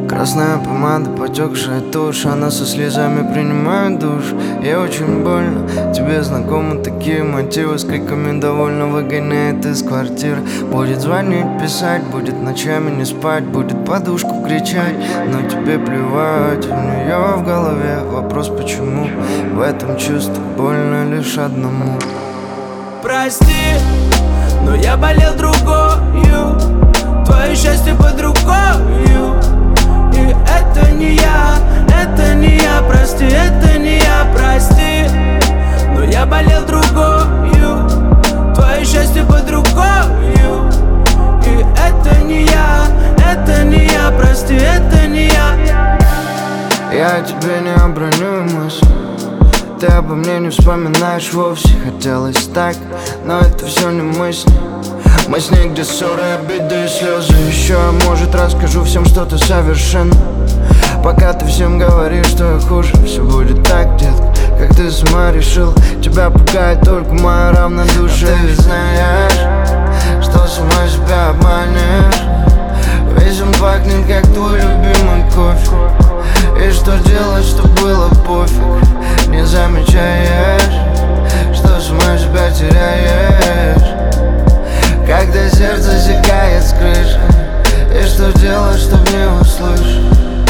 Красная помада, потекшая тушь, она со слезами принимает душ. Ей очень больно, тебе знакомы такие мотивы. С криками довольно выгоняет из квартиры. Будет звонить, писать, будет ночами не спать, будет подушку кричать, но тебе плевать. У нее в голове вопрос почему. В этом чувстве больно лишь одному. Прости, но я болел другою. Твое счастье под рукою. И это не я, прости, это не я, прости. Но я болел другою. Твое счастье под рукою. И это не я, прости, это не я. Я тебе не оброню мысль, ты обо мне не вспоминаешь вовсе. Хотелось так, но это все не мысли. Мы с ней где ссоры, обиды и слезы. Еще, может, расскажу всем, что ты совершенно. Пока ты всем говоришь, что я хуже, все будет так, детка, как ты сама решил. Тебя пугает только моя равнодушие. Ты ведь знаешь, что сама себя обманешь. Весь он пахнет, как твой любимый кофе. И что делать, что было пофиг. Не замечаешь, что сама себя теряешь, когда сердце секает с крыши. И что делать, чтоб не услышать.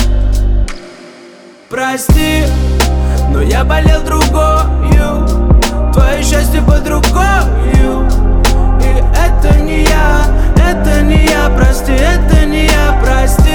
Прости, но я болел другою. Твое счастье под рукою. И это не я, прости, это не я, прости.